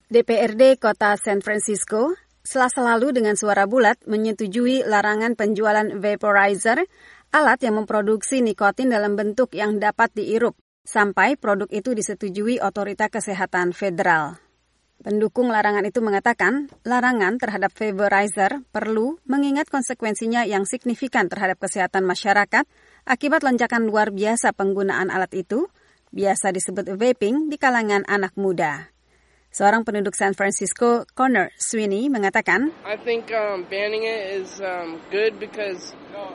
DPRD Kota San Francisco Selasa lalu dengan suara bulat menyetujui larangan penjualan vaporizer, alat yang memproduksi nikotin dalam bentuk yang dapat diirup, sampai produk itu disetujui Otoritas Kesehatan Federal. Pendukung larangan itu mengatakan, larangan terhadap vaporizer perlu mengingat konsekuensinya yang signifikan terhadap kesehatan masyarakat akibat lonjakan luar biasa penggunaan alat itu, biasa disebut vaping di kalangan anak muda. Seorang penduduk San Francisco, Connor Sweeney, mengatakan, I think banning it is good because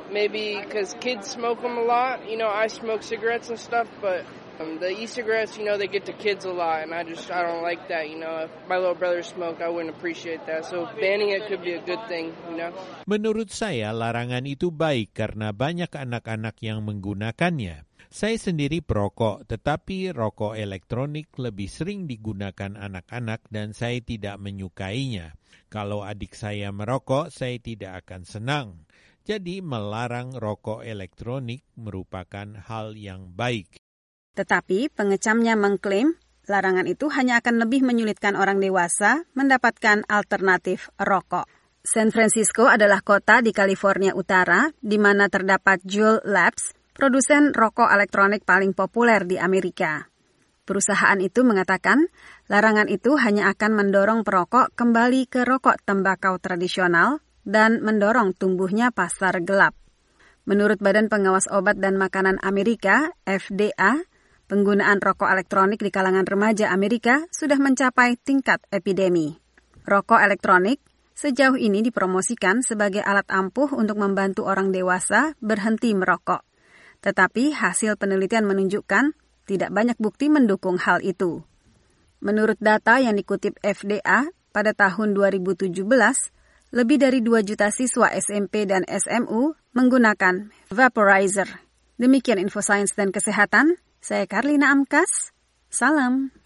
kids smoke them a lot. You know, I smoke cigarettes and stuff, but the e-cigarettes, they get to kids a lot, and I don't like that. If my little brother smoked, I wouldn't appreciate that. So banning it could be a good thing. Menurut saya, larangan itu baik karena banyak anak-anak yang menggunakannya. Saya sendiri perokok, tetapi rokok elektronik lebih sering digunakan anak-anak dan saya tidak menyukainya. Kalau adik saya merokok, saya tidak akan senang. Jadi melarang rokok elektronik merupakan hal yang baik. Tetapi pengecamnya mengklaim larangan itu hanya akan lebih menyulitkan orang dewasa mendapatkan alternatif rokok. San Francisco adalah kota di California Utara di mana terdapat Juul Labs, produsen rokok elektronik paling populer di Amerika. Perusahaan itu mengatakan larangan itu hanya akan mendorong perokok kembali ke rokok tembakau tradisional dan mendorong tumbuhnya pasar gelap. Menurut Badan Pengawas Obat dan Makanan Amerika, FDA, penggunaan rokok elektronik di kalangan remaja Amerika sudah mencapai tingkat epidemi. Rokok elektronik sejauh ini dipromosikan sebagai alat ampuh untuk membantu orang dewasa berhenti merokok. Tetapi hasil penelitian menunjukkan tidak banyak bukti mendukung hal itu. Menurut data yang dikutip FDA, pada tahun 2017, lebih dari 2 juta siswa SMP dan SMU menggunakan vaporizer. Demikian info sains dan kesehatan. Saya Karlina Amkas. Salam.